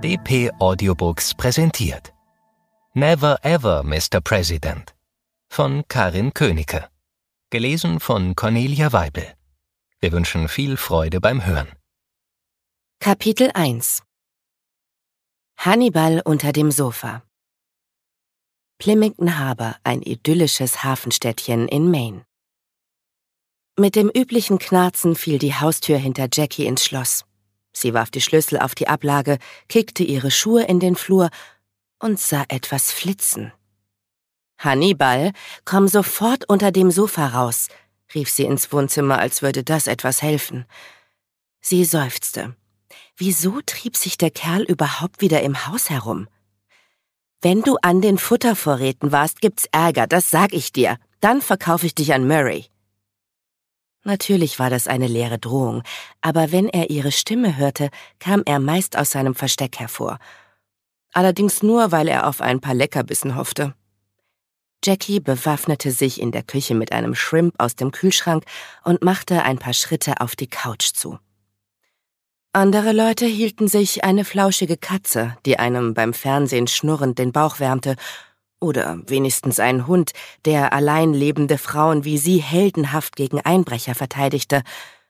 DP Audiobooks präsentiert Never Ever, Mr. President von Karin Könicke. Gelesen von Cornelia Weibel. Wir wünschen viel Freude beim Hören. Kapitel 1 Hannibal unter dem Sofa. Plymington Harbor, ein idyllisches Hafenstädtchen in Maine. Mit dem üblichen Knarzen fiel die Haustür hinter Jackie ins Schloss. Sie warf die Schlüssel auf die Ablage, kickte ihre Schuhe in den Flur und sah etwas flitzen. »Hannibal, komm sofort unter dem Sofa raus«, rief sie ins Wohnzimmer, als würde das etwas helfen. Sie seufzte. Wieso trieb sich der Kerl überhaupt wieder im Haus herum? »Wenn du an den Futtervorräten warst, gibt's Ärger, das sag ich dir. Dann verkaufe ich dich an Murray.« Natürlich war das eine leere Drohung, aber wenn er ihre Stimme hörte, kam er meist aus seinem Versteck hervor. Allerdings nur, weil er auf ein paar Leckerbissen hoffte. Jackie bewaffnete sich in der Küche mit einem Shrimp aus dem Kühlschrank und machte ein paar Schritte auf die Couch zu. Andere Leute hielten sich eine flauschige Katze, die einem beim Fernsehen schnurrend den Bauch wärmte, oder wenigstens einen Hund, der allein lebende Frauen wie sie heldenhaft gegen Einbrecher verteidigte,